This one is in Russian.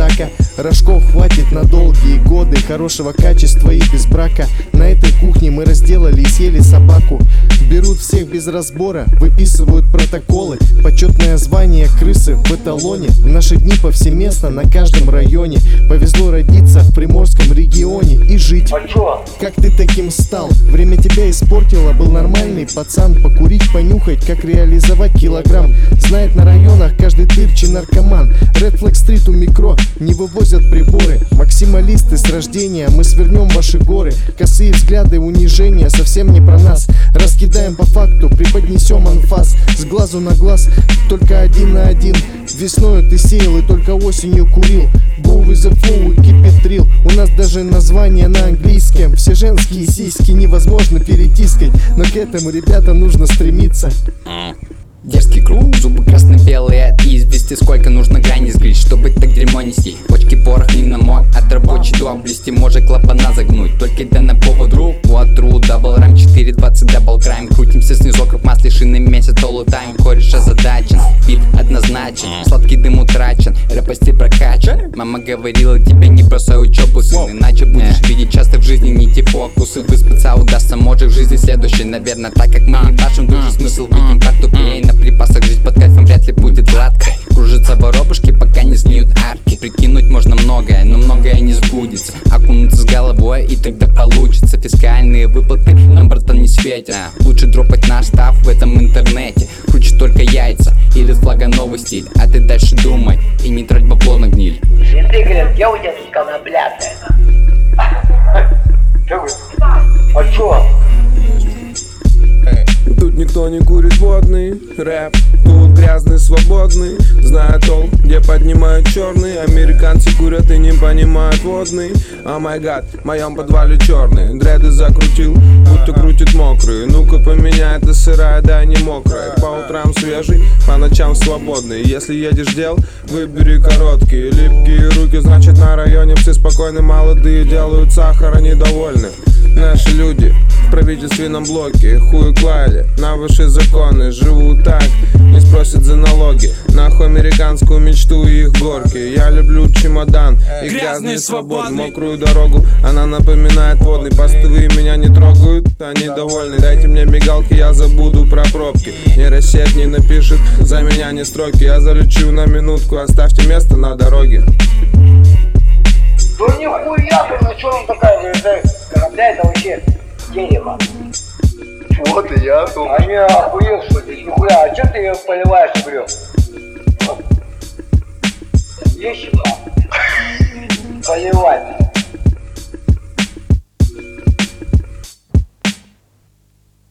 Зака. Рожков хватит на долгие годы, хорошего качества и без брака. На этой кухне мы разделали и съели собаку. Берут всех без разбора, выписывают протоколы. Почетное звание крысы в эталоне. В наши дни повсеместно на каждом районе. Повезло родиться в приморском регионе и жить. Как ты таким стал? Время тебя испортило, был нормальный пацан. Покурить, понюхать, как реализовать килограмм. Знает на районах каждый тырчий наркоман. Red Flag Street у микро не вывозят приборы. Максималисты с рождения, мы свернем ваши горы. Косые взгляды, унижения совсем не про нас. Раскидаем по факту, преподнесем анфас. С глазу на глаз, только один на один. Весною ты сеял и только осенью курил. Go with the flow и keep it real. У нас даже название на английском. Все женские сиськи невозможно перетискать, но к этому, ребята, нужно стремиться. Дерзкий круг, зубы красно-белые от извести. Сколько нужно грани сгрить, чтобы так дерьмо нести. Почки порох не намой, от рабочий до облести. Может клапана загнуть, только да на повод рук. Вот тру, дабл рам, 420 дабл крайм. Крутимся снизу, как в масле шины, месяц толутаем. Кореш озадачен, бит однозначен, сладкий дым утрачен, рэпости прокачан. Мама говорила, тебе не бросай учебу, сын, иначе будешь видеть часто в жизни не те фокусы. Выспаться удастся, может в жизни следующей. Наверное, так как мы не пашем, душу смысл видим карту пей. На припасах жить под кайфом вряд ли будет гладко. Кружатся воробушки, пока не сгниют арки. Прикинуть можно многое, но многое не сбудется. Окунуться с головой, и тогда получится. Фискальные выплаты нам, братан, не светят. Лучше дропать наш став в этом интернете. Круче только яйца или с флага новый стиль. А ты дальше думай и не трать бабло на гниль. Ты, говорят, где у тебя тут коноплятая? А чё? Тут никто не курит водный рэп, тут грязный, свободный. Знает толк, где поднимают черный. Американцы курят и не понимают водный. О май гад, в моем подвале черный. Дреды закрутил, будто крутит мокрый. Ну-ка поменяй, это сырая, да не мокрая. По утрам свежий, по ночам свободный. Если едешь дел, выбери короткие. Липкие руки, значит на районе все спокойны. Молодые делают сахар, они довольны. Наши люди в правительственном блоке хуй клали на высшие законы. Живут так, не спросят за налоги. Нахуй американскую мечту и их горки. Я люблю чемодан и грязный свободу. Мокрую дорогу, она напоминает водный. Постовые меня не трогают, они довольны. Дайте мне мигалки, я забуду про пробки. Нейросеть не напишет за меня ни строки. Я залечу на минутку, оставьте место на дороге. Ну нихуя ты, ну чё он такая, корабля, это вообще дерево. Вот и я тут. А не охуел, что ты, нихуя, а чё ты ее поливаешь, брё? Вещи, поливать.